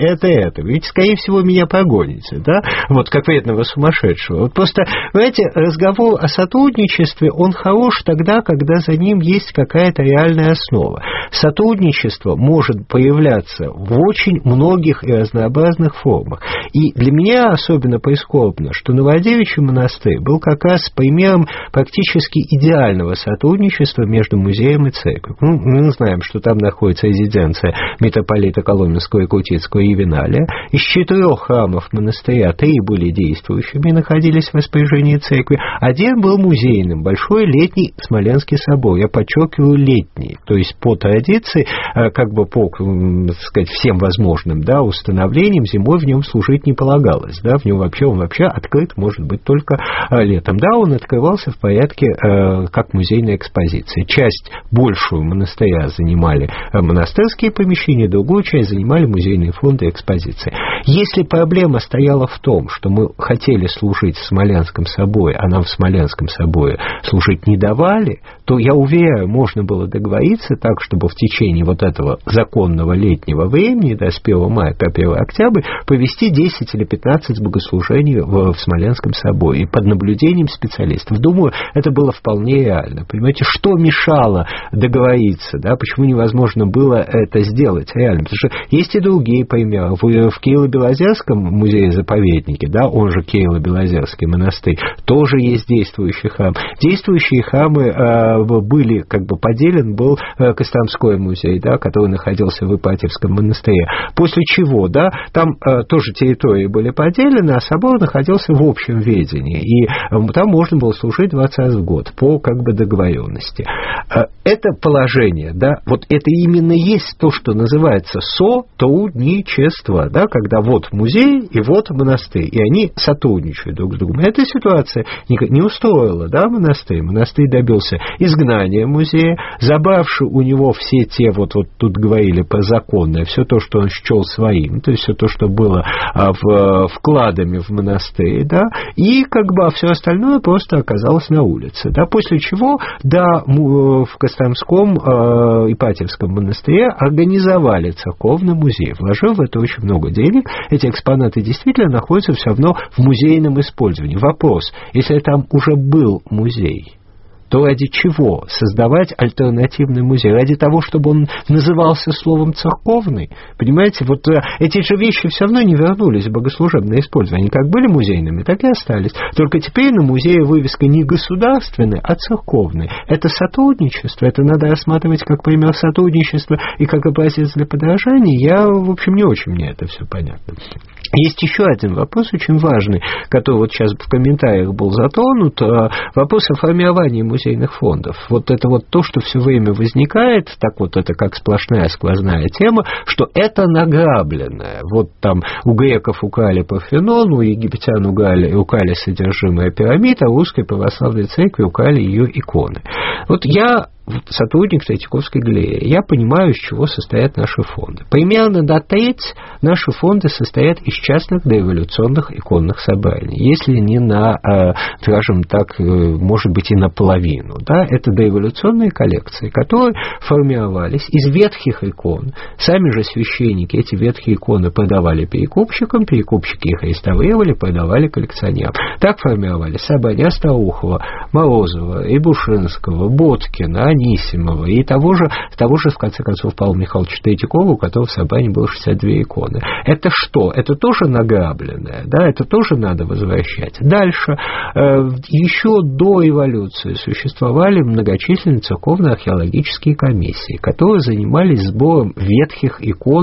вы ведь, скорее всего, меня прогоните, да? Вот, как вредного сумасшедшего. Вот просто, знаете, разговор о сотрудничестве, он хорош тогда, когда за ним есть какая-то реальная основа. Сотрудничество может появляться в очень многих и разнообразных формах. И для меня особенно прискорбно, что Новодевичий монастырь был как раз примером практически идеального сотрудничества между музеем и церковью. Ну, мы знаем, что там находится резиденция митрополита Коломенского и Крутицкого Ювеналия. Из 4 храмов монастыря 3 были действующими и находились в распоряжении церкви. Один был музейным, большой летний Смоленский собор. Я подчеркиваю, летний. То есть по традиции, как бы по, так сказать, всем возможным, да, установлениям, зимой в нем служить не полагалось. Да, он вообще открыт может быть только летом. Да, он открывался в порядке как музейная экспозиция. Часть большую монастыря занимали монастырские помещения, другую часть занимали музейные фонды и экспозиции. Если проблема стояла в том, что мы хотели служить в Смоленском соборе, а нам в Смоленском соборе служить не давали, то, я уверяю, можно было договориться так, чтобы в течение вот этого законного летнего времени, да, с 1 мая по 1 октября, провести 10 или 15 богослужений в Смоленском соборе и под наблюдением специалистов. Думаю, это было вполне реально. Понимаете, что мешало договориться, да, почему невозможно было это сделать реально? Потому что есть и другие примеры. В Киево-Белозерском музее-заповеднике, да, он же Киево-Белозерский монастырь, тоже есть действующий храм. Действующие храмы были, как бы поделен был Костромской музей, да, который находился в Ипатьевском монастыре. После чего, да, там тоже территории были поделены, а собор находился в общем ведении. И там можно было служить 20 раз в год по, как бы, договоренности. Это положение, да, вот это именно есть то, что называется сотрудничество, да, когда вот музей и вот монастырь, и они сотрудничают друг с другом. Эта ситуация не устроила, да, монастырь. Монастырь добился изгнания музея, забравши у него все те, вот тут говорили про законное, все то, что он счел своим, то есть все то, что было вкладами в монастырь, да, и как бы все остальное просто оказалось на улице, да, после чего, да, в Костромском Ипатьевском монастыре организовали церковный музей, вложив в это очень много денег. Эти экспонаты действительно находятся все равно в музейном использовании. Вопрос: если там уже был музей, то ради чего создавать альтернативный музей? Ради того, чтобы он назывался словом «церковный»? Понимаете, вот эти же вещи все равно не вернулись в богослужебное использование. Они как были музейными, так и остались. Только теперь на музее вывеска не государственная, а церковная. Это сотрудничество, это надо рассматривать как пример сотрудничества и как образец для подражания. В общем, не очень мне это все понятно. Есть еще один вопрос очень важный, который вот сейчас в комментариях был затронут, вопрос о формировании музейных фондов. Вот это вот то, что все время возникает, так вот это как сплошная сквозная тема, что это награбленное. Вот там у греков украли Парфенон, у египтян украли содержимое пирамид, а у русской православной церкви украли ее иконы. Вот я сотрудник Третьяковской галереи, я понимаю, из чего состоят наши фонды. Примерно до треть наши фонды состоят из частных дореволюционных иконных собраний, если не на, скажем так, может быть и наполовину. Да? Это дореволюционные коллекции, которые формировались из ветхих икон. Сами же священники эти ветхие иконы продавали перекупщикам, перекупщики их реставрировали, продавали коллекционерам. Так формировались собрания Остроухова, Морозова, Рябушинского, Боткина, Анисимова и того же, в конце концов, Павла Михайловича Третьякова, у которого в собрании было 62 иконы. Это что? Это тоже награбленное, да, это тоже надо возвращать. Дальше. Еще до эволюции существовали многочисленные церковно-археологические комиссии, которые занимались сбором ветхих икон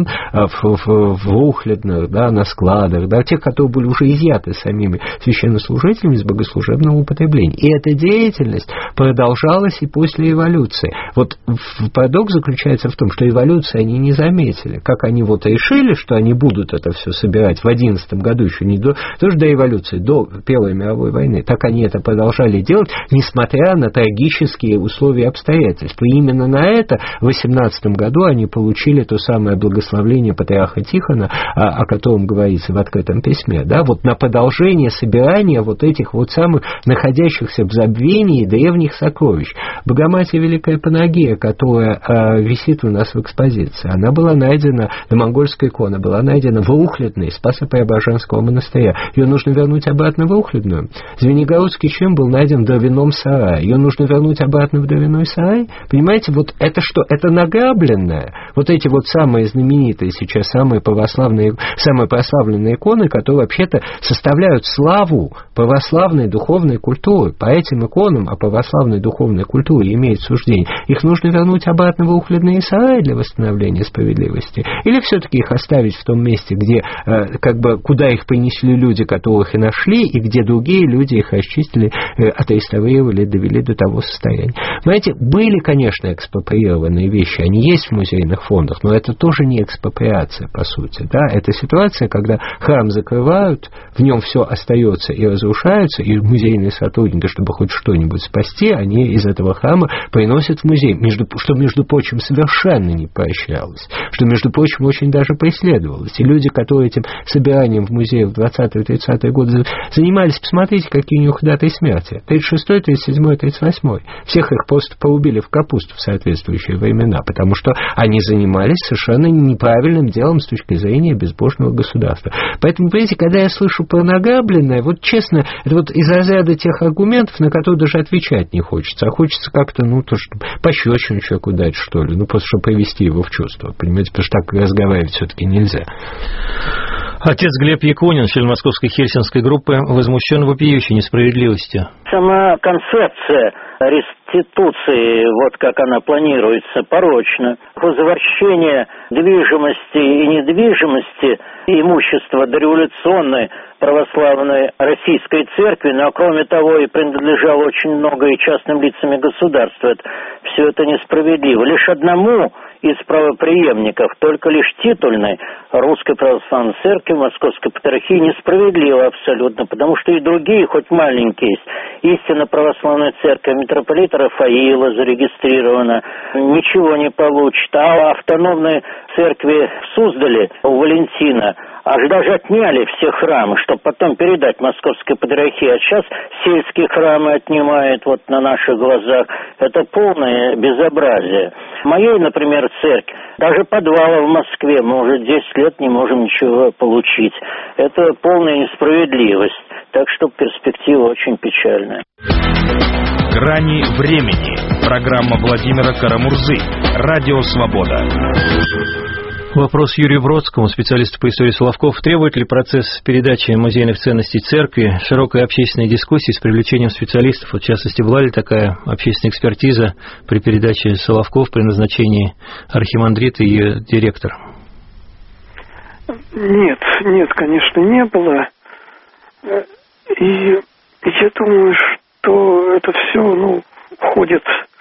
в рухлядных, да, на складах, да, тех, которые были уже изъяты самими священнослужителями из богослужебного употребления. И эта деятельность продолжалась и после эволюции. Вот парадокс заключается в том, что эволюцию они не заметили. Как они вот решили, что они будут это все собирать в 11 году, еще не тоже до эволюции, до Первой мировой войны, так они это продолжали делать, несмотря на трагические условия и обстоятельства. И именно на это в 18 году они получили то самое благословление патриарха Тихона, о котором говорится в открытом письме, да, вот на продолжение собирания вот этих вот самых находящихся в забвении древних сокровищ. Богоматерь Великая Панагия, которая висит у нас в экспозиции, она была найдена, монгольская икона была найдена в Рухлядной Спасо-Преображенского монастыря. Ее нужно вернуть обратно в Рухлядную. Звенигородский чин был найден в дровяном сарае. Ее нужно вернуть обратно в дровяной сарай. Понимаете, вот это что? Это награбленное. Вот эти вот самые знаменитые сейчас, самые прославленные иконы, которые вообще-то составляют славу православной духовной культуры. По этим иконам о православной духовной культуре имеет суждение. Их нужно вернуть обратно в Рухлядные сараи для восстановления справедливости? Или все-таки их оставить в том месте, где, куда их принесли люди, которых и нашли, и где другие люди их расчистили, отреставрировали, довели до того состояния? Знаете, были, конечно, экспроприированные вещи, они есть в музейных фондах, но это тоже не экспроприация, по сути. Да? Это ситуация, когда храм закрывают, в нем все остается и разрушается, и музейные сотрудники, чтобы хоть что-нибудь спасти, они из этого храма приносят в музей, что, между прочим, совершенно не поощрялось, что, между прочим, очень даже преследовалось. И люди, которые этим собиранием в музее в 20-е, 30-е годы занимались, посмотрите, какие у них даты смерти. 36-й, 37-й, 38-й. Всех их просто поубили в капусту в соответствующие времена, потому что они занимались совершенно неправильным делом с точки зрения безбожного государства. Поэтому, понимаете, когда я слышу про награбленное, вот честно, это вот из разряда тех аргументов, на которые даже отвечать не хочется, а хочется как-то, пощечину человеку дать, что ли, просто чтобы привести его в чувство, понимаете, потому что так разговаривать все-таки нельзя. Отец Глеб Якунин, член московской хельсинской группы, возмущен вопиющей несправедливостью. Сама концепция реституции, вот как она планируется, порочна. Возвращение движимости и недвижимости имущества дореволюционной православной российской церкви, но кроме того и принадлежало очень много и частным лицам и государству. Все это несправедливо. Лишь одному из правопреемников, только лишь титульной Русской Православной Церкви, Московской Патриархии, несправедливо абсолютно, потому что и другие, хоть маленькие есть. Истинно Православная Церковь митрополита Рафаила зарегистрирована, ничего не получит. А автономной церкви в Суздале у Валентина аж даже отняли все храмы, чтобы потом передать Московской Патриархии. А сейчас сельские храмы отнимают вот на наших глазах. Это полное безобразие. Моей, например, церкви, даже подвала в Москве мы уже 10 лет не можем ничего получить. Это полная несправедливость. Так что перспектива очень печальная. «Грани времени». Программа Владимира Карамурзы. Радио «Свобода». Вопрос Юрию Бродскому, специалисту по истории Соловков. Требует ли процесс передачи музейных ценностей церкви широкой общественной дискуссии с привлечением специалистов? В частности, была ли такая общественная экспертиза при передаче Соловков, при назначении архимандрита и ее директора? Нет, конечно, не было. И я думаю, что это все, входит...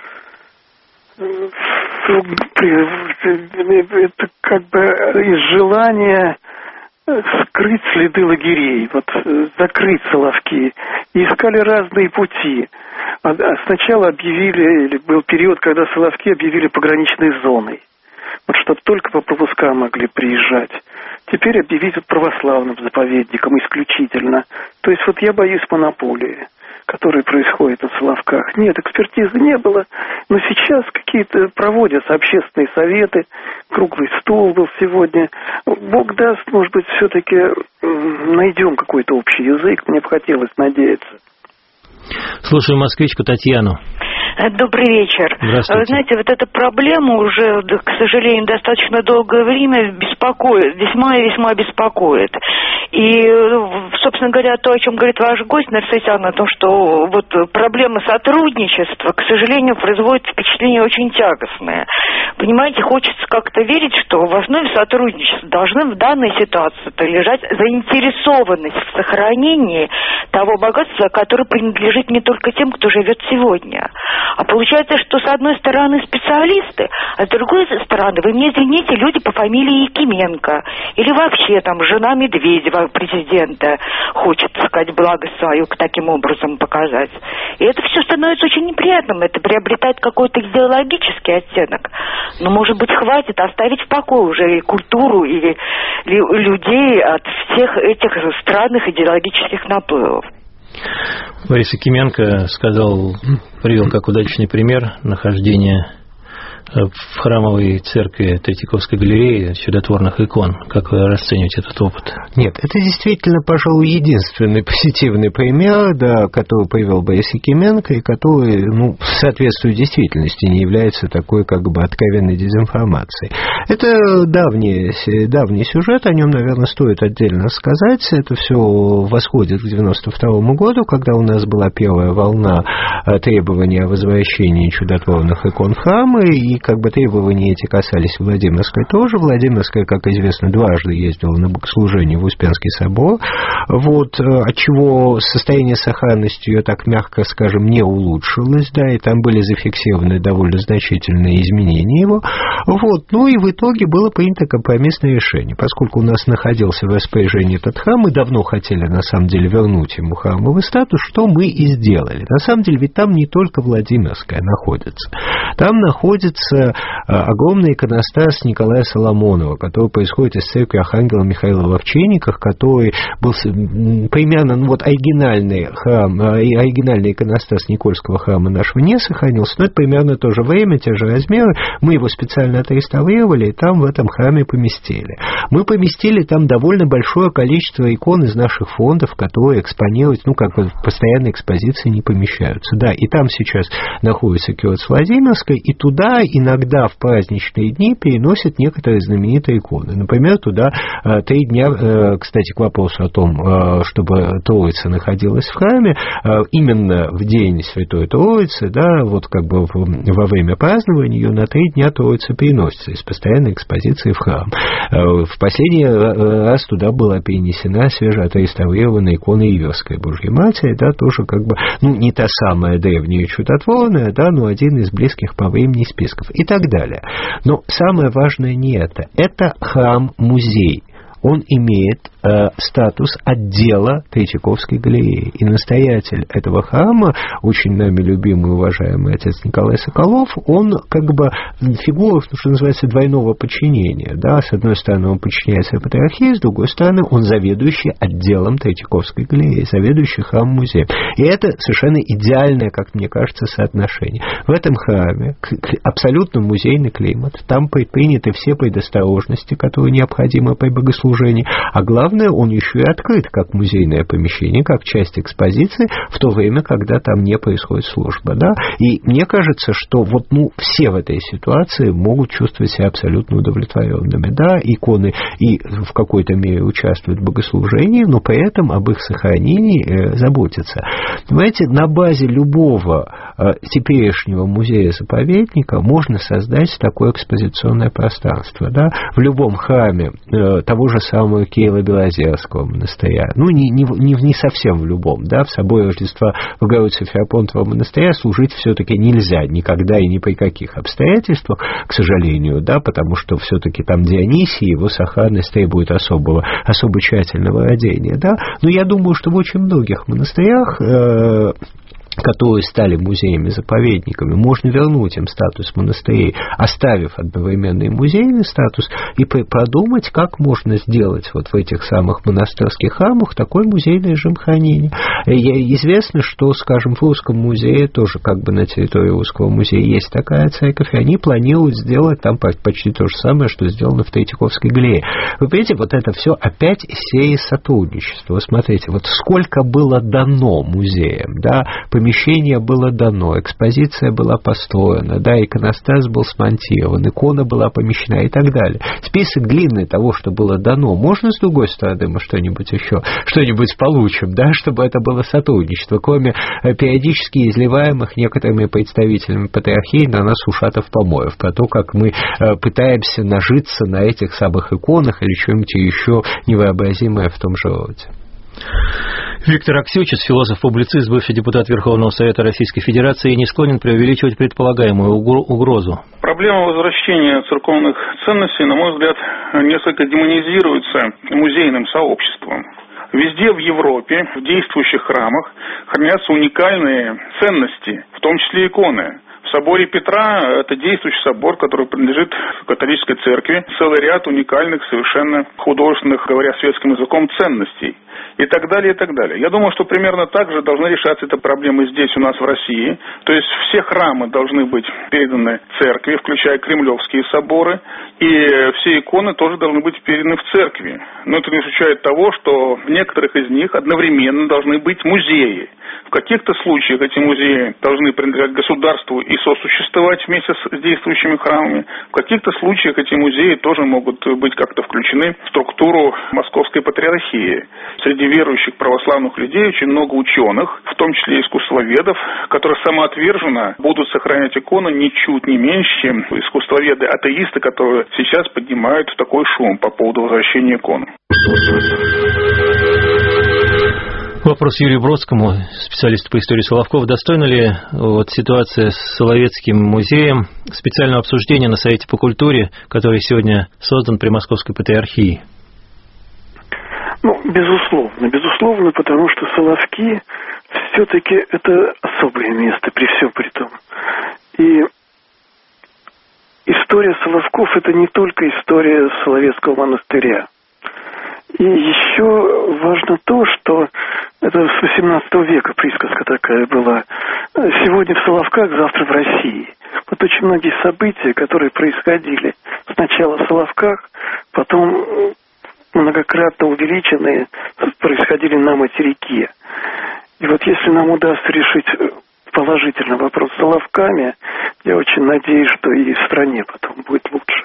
Это как бы из желания скрыть следы лагерей, закрыть Соловки. И искали разные пути. Сначала объявили, или был период, когда Соловки объявили пограничной зоной. Чтобы только по пропускам могли приезжать. Теперь объявить православным заповедником исключительно. То есть я боюсь монополии, которые происходят в Соловках. Нет, экспертизы не было, но сейчас какие-то проводятся общественные советы, круглый стол был сегодня. Бог даст, может быть, все-таки найдем какой-то общий язык, мне бы хотелось надеяться. Слушаю москвичку Татьяну. Добрый вечер. Здравствуйте. Вы знаете, вот эта проблема уже, к сожалению, достаточно долгое время беспокоит, весьма и весьма беспокоит. И, собственно говоря, то, о чем говорит ваш гость, Нарсисян, о том, что вот проблема сотрудничества, к сожалению, производит впечатление очень тягостное. Понимаете, хочется как-то верить, что в основе сотрудничества должны в данной ситуации-то лежать заинтересованность в сохранении того богатства, которое принадлежит не только тем, кто живет сегодня. А получается, что с одной стороны специалисты, а с другой стороны, вы мне извините, люди по фамилии Якименко. Или вообще там жена Медведева, президента, хочет, так сказать, благо свою таким образом показать. И это все становится очень неприятным. Это приобретает какой-то идеологический оттенок. Но, может быть, хватит оставить в покое уже и культуру, и людей от всех этих странных идеологических наплывов. Борис Якименко привел как удачный пример нахождения в храмовой церкви Третьяковской галереи чудотворных икон. Как вы расцениваете этот опыт? Нет, это действительно, пожалуй, единственный позитивный пример, да, который привел Борис Якименко, и который, соответствует действительности, не является такой, как бы, откровенной дезинформацией. Это давний сюжет, о нем, наверное, стоит отдельно сказать. Это все восходит к 92 году, когда у нас была первая волна требований о возвращении чудотворных икон в храмы, и как бы требования эти касались Владимирской тоже. Владимирская, как известно, дважды ездила на богослужение в Успенский собор, отчего состояние сохранности ее, так мягко скажем, не улучшилось, да, и там были зафиксированы довольно значительные изменения его. И в итоге было принято компромиссное решение. Поскольку у нас находился в распоряжении этот храм, мы давно хотели, на самом деле, вернуть ему храмовый статус, что мы и сделали. На самом деле, ведь там не только Владимирская находится. Там находится огромный иконостас Николая Соломонова, который происходит из церкви Архангела Михаила в Овчинниках, который был примерно, оригинальный храм, оригинальный иконостас Никольского храма нашего не сохранился, но это примерно то же время, те же размеры. Мы его специально отреставрировали и там в этом храме поместили. Мы поместили там довольно большое количество икон из наших фондов, которые экспонируют, в постоянной экспозиции не помещаются. Да, и там сейчас находится киоск Владимирской, и туда иногда в праздничные дни переносят некоторые знаменитые иконы. Например, туда 3 дня, кстати, к вопросу о том, чтобы Троица находилась в храме, именно в день Святой Троицы, да, во время празднования ее на 3 дня Троица переносится из постоянной экспозиции в храм. В последний раз туда была перенесена свежеотреставрированная икона Иверской Божьей Матери, да, тоже не та самая древняя чудотворная, да, но один из близких по времени списков и так далее. Но самое важное не это. Это храм-музей. Он имеет статус отдела Третьяковской галереи. И настоятель этого храма, очень нами любимый и уважаемый отец Николай Соколов, он фигура, что называется, двойного подчинения. Да? С одной стороны, он подчиняется патриархии, с другой стороны, он заведующий отделом Третьяковской галереи, заведующий храм-музеем. И это совершенно идеальное, как мне кажется, соотношение. В этом храме абсолютно музейный климат. Там предприняты все предосторожности, которые необходимы при богослужении. А главное, он еще и открыт как музейное помещение, как часть экспозиции, в то время, когда там не происходит служба. Да? И мне кажется, что все в этой ситуации могут чувствовать себя абсолютно удовлетворенными. Да? Иконы и в какой-то мере участвуют в богослужении, но при этом об их сохранении заботятся. Понимаете, на базе любого теперешнего музея-заповедника можно создать такое экспозиционное пространство. Да? В любом храме того же самого Кирилла Белозерского монастыря, не совсем в любом, да, в соборе Рождества Богородицы Феопонтова монастыря служить все-таки нельзя никогда и ни при каких обстоятельствах, к сожалению, да, потому что все-таки там Дионисий, его сохранность требует особо тщательного родения, да, но я думаю, что в очень многих монастырях которые стали музеями-заповедниками, можно вернуть им статус монастырей, оставив одновременный музейный статус, и продумать, как можно сделать вот в этих самых монастырских храмах такой музейный режим хранения. Известно, что, скажем, в Русском музее, тоже как бы на территории Русского музея есть такая церковь, и они планируют сделать там почти то же самое, что сделано в Третьяковской галерее. Вы понимаете, вот это все опять из серии сотрудничества. Вы смотрите, вот сколько было дано музеям, да, помещение было дано, экспозиция была построена, да, иконостас был смонтирован, икона была помещена и так далее. Список длинный того, что было дано. Можно, с другой стороны, мы что-нибудь еще, что-нибудь получим, да, чтобы это было сотрудничество, кроме периодически изливаемых некоторыми представителями патриархии на нас ушатов помоев, про то, как мы пытаемся нажиться на этих самых иконах или что-нибудь еще невообразимое в том же роде. Виктор Аксючиц, философ-публицист, бывший депутат Верховного Совета Российской Федерации, не склонен преувеличивать предполагаемую угрозу. Проблема возвращения церковных ценностей, на мой взгляд, несколько демонизируется музейным сообществом. Везде в Европе, в действующих храмах, хранятся уникальные ценности, в том числе иконы. В соборе Петра, это действующий собор, который принадлежит католической церкви, целый ряд уникальных, совершенно художественных, говоря светским языком, ценностей. И так далее, и так далее. Я думаю, что примерно так же должна решаться эта проблема здесь у нас в России. То есть все храмы должны быть переданы церкви, включая кремлевские соборы, и все иконы тоже должны быть переданы в церкви. Но это не исключает того, что в некоторых из них одновременно должны быть музеи. В каких-то случаях эти музеи должны принадлежать государству и сосуществовать вместе с действующими храмами. В каких-то случаях эти музеи тоже могут быть как-то включены в структуру Московской Патриархии. Среди верующих православных людей очень много ученых, в том числе искусствоведов, которые самоотверженно будут сохранять иконы ничуть не меньше, чем искусствоведы-атеисты, которые сейчас поднимают такой шум по поводу возвращения икон. Вопрос Юрию Бродскому, специалисту по истории Соловков. Достойна ли ситуация с Соловецким музеем специального обсуждения на Совете по культуре, который сегодня создан при Московской Патриархии? Безусловно, потому что Соловки все-таки это особое место при всем при том. И история Соловков это не только история Соловецкого монастыря. И еще важно то, что это с XVIII века присказка такая была. Сегодня в Соловках, завтра в России. Вот очень многие события, которые происходили сначала в Соловках, потом многократно увеличенные, происходили на материке. И вот если нам удастся решить положительно вопрос с Соловками, я очень надеюсь, что и в стране потом будет лучше.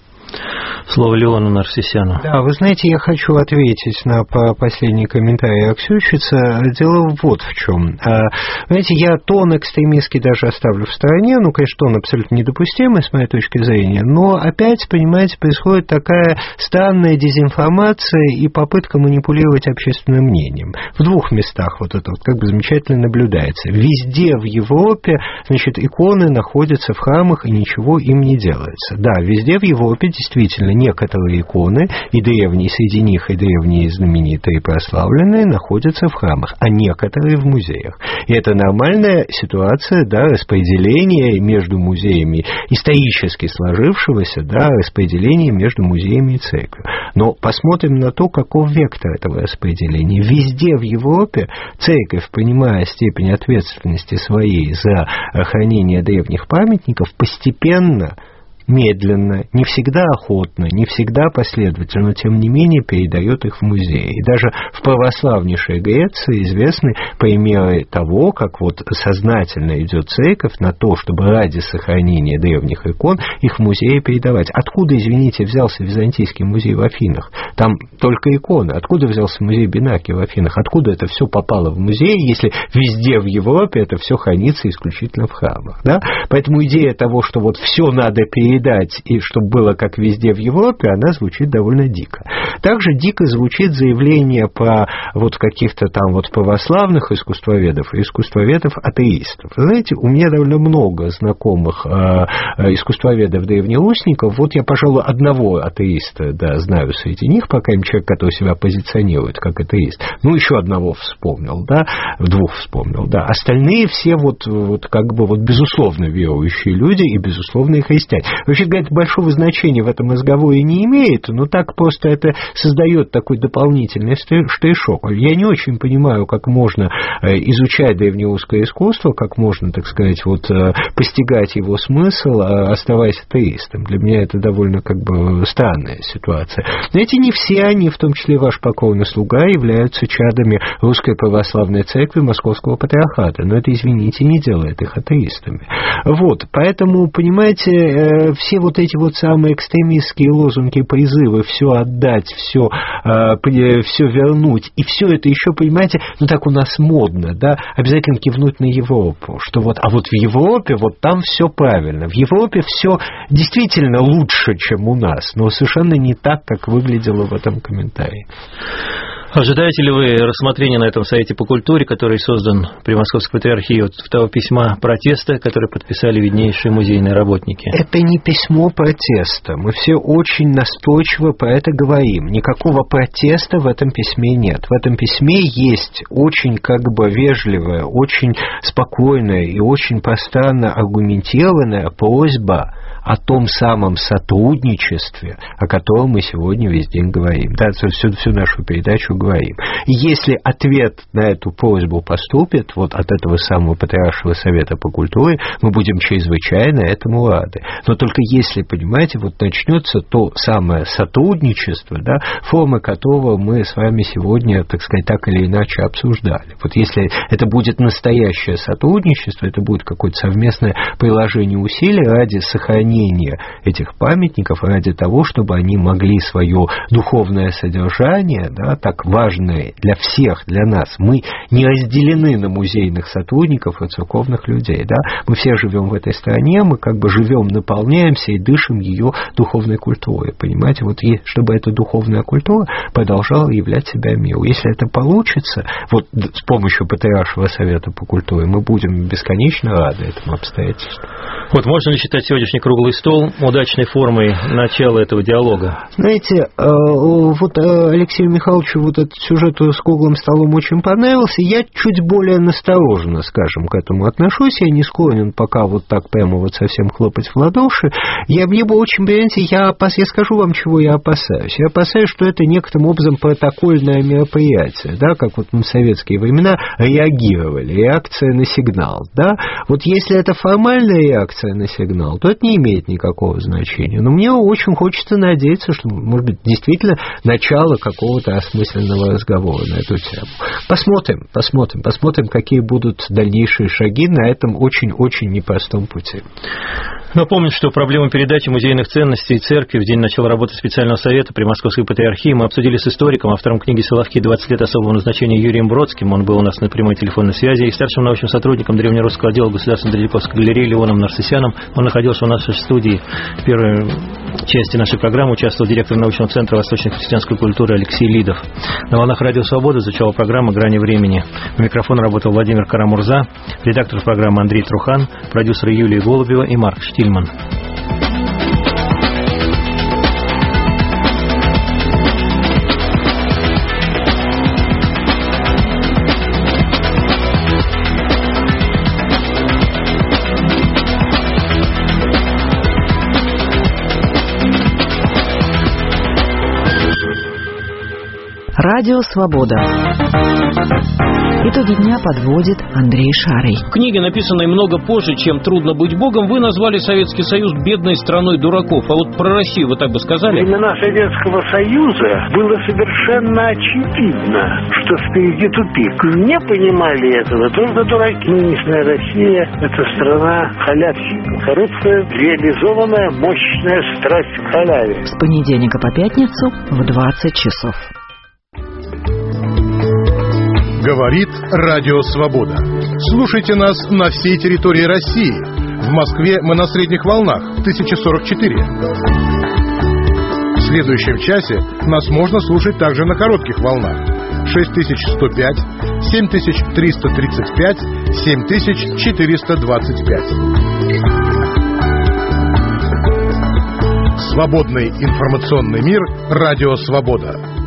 Слово Леону Нарсисяну. Да, вы знаете, я хочу ответить на последний комментарий Аксючица. Дело вот в чем. Знаете, я тон экстремистский даже оставлю в стороне. Ну, конечно, он абсолютно недопустимый с моей точки зрения. Но опять, понимаете, происходит такая странная дезинформация и попытка манипулировать общественным мнением. В двух местах вот это вот как бы замечательно наблюдается. Везде в Европе, значит, иконы находятся в храмах и ничего им не делается. Да, везде в Европе действительно некоторые иконы, и древние, среди них и древние знаменитые прославленные, находятся в храмах, а некоторые в музеях. И это нормальная ситуация, да, распределения между музеями, исторически сложившегося, да, распределения между музеями и церковью. Но посмотрим на то, каков вектор этого распределения. Везде в Европе церковь, понимая степень ответственности своей за хранение древних памятников, постепенно, медленно, не всегда охотно, не всегда последовательно, но тем не менее передает их в музеи. И даже в православнейшей Греции известны примеры того, как вот сознательно идет церковь на то, чтобы ради сохранения древних икон их в музеи передавать. Откуда, извините, взялся Византийский музей в Афинах? Там только иконы. Откуда взялся музей Бинаки в Афинах? Откуда это все попало в музей, если везде в Европе это все хранится исключительно в храмах? Да? Поэтому идея того, что вот все надо передать передать, и чтобы было как везде в Европе, она звучит довольно дико. Также дико звучит заявление по вот каких-то там вот православных искусствоведов и искусствоведов-атеистов. Знаете, у меня довольно много знакомых искусствоведов-древнерусников. Вот я, пожалуй, одного атеиста, да, знаю среди них, пока им человек, который себя позиционирует как атеист. Ну, еще одного вспомнил, да, двух вспомнил, да. Остальные все вот как бы вот безусловно верующие люди и безусловные христиане. Вообще, говорят, большого значения в этом разговоре не имеет, но так просто это создает такой дополнительный штришок. Я не очень понимаю, как можно изучать древнерусское искусство, как можно, так сказать, вот постигать его смысл, оставаясь атеистом. Для меня это довольно как бы странная ситуация. Но эти не все они, в том числе ваш покойный слуга, являются чадами Русской Православной Церкви Московского Патриархата. Но это, извините, не делает их атеистами. Вот, поэтому, понимаете, все вот эти вот самые экстремистские лозунги, призывы все отдать, все вернуть, и все это еще, понимаете, ну так у нас модно, да, обязательно кивнуть на Европу, что вот, а вот в Европе, вот там все правильно, в Европе все действительно лучше, чем у нас, но совершенно не так, как выглядело в этом комментарии. Ожидаете ли вы рассмотрения на этом сайте по культуре, который создан при Московской Патриархии, вот того письма протеста, которое подписали виднейшие музейные работники? Это не письмо протеста. Мы все очень настойчиво про это говорим. Никакого протеста в этом письме нет. В этом письме есть очень как бы вежливая, очень спокойная и очень пространно аргументированная просьба о том самом сотрудничестве, о котором мы сегодня весь день говорим. Да, всю нашу передачу говорим. И если ответ на эту просьбу поступит вот от этого самого Патриаршего совета по культуре, мы будем чрезвычайно этому рады. Но только если, понимаете, вот начнется то самое сотрудничество, да, формы которого мы с вами сегодня, так сказать, так или иначе обсуждали. Вот если это будет настоящее сотрудничество, это будет какое-то совместное приложение усилий ради сохранения этих памятников, ради того, чтобы они могли свое духовное содержание, да, так важное для всех, для нас. Мы не разделены на музейных сотрудников и церковных людей. Да? Мы все живем в этой стране, мы как бы живем, наполняемся и дышим ее духовной культурой. Понимаете, вот и чтобы эта духовная культура продолжала являть себя миру. Если это получится, вот с помощью Патриаршего совета по культуре, мы будем бесконечно рады этому обстоятельству. Вот можно ли считать сегодняшний круглый стол удачной формой начала этого диалога? Знаете, вот Алексею Михайловичу вот этот сюжет с круглым столом очень понравился. Я чуть более настороженно, скажем, к этому отношусь. Я не склонен пока вот так прямо вот совсем хлопать в ладоши. Мне бы очень, понимаете, я скажу вам, чего я опасаюсь. Я опасаюсь, что это некоторым образом протокольное мероприятие, да, как вот мы в советские времена реагировали, реакция на сигнал, да. Вот если это формальная реакция на сигнал, то это не имеет никакого значения. Но мне очень хочется надеяться, что, может быть, действительно начало какого-то осмысленного разговора на эту тему. Посмотрим, какие будут дальнейшие шаги на этом очень-очень непростом пути. Напомню, что проблему передачи музейных ценностей церкви в день начала работы специального совета при Московской Патриархии мы обсудили с историком, автором книги «Соловки. 20 лет особого назначения» Юрием Бродским. Он был у нас на прямой телефонной связи. И старшим научным сотрудником древнерусского отдела Государственной Третьяковской галереи Леоном Нарсисяном. Он находился у нас в студии в первой части нашей программы. Участвовал директор научного центра восточно-христианской культуры Алексей Лидов. На волнах Радио Свобода звучала программа «Грани времени». У микрофона работал Владимир Карамурза, редактор программы Андрей Трухан, продюсеры Юлия Голубева и Марк Штильман. Радио Свобода. Итоги дня подводит Андрей Шарый. В книге, написанной много позже, чем «Трудно быть Богом», вы назвали Советский Союз бедной страной дураков. А вот про Россию вы так бы сказали? Во времена Советского Союза было совершенно очевидно, что впереди тупик. Не понимали этого только дураки. Нынешняя Россия – это страна халявщиков. Коррупция – реализованная мощная страсть к халяве. С понедельника по пятницу в 20 часов. Говорит Радио Свобода. Слушайте нас на всей территории России. В Москве мы на средних волнах 1044. В следующем часе нас можно слушать также на коротких волнах 6105, 7335, 7425. Свободный информационный мир. Радио Свобода.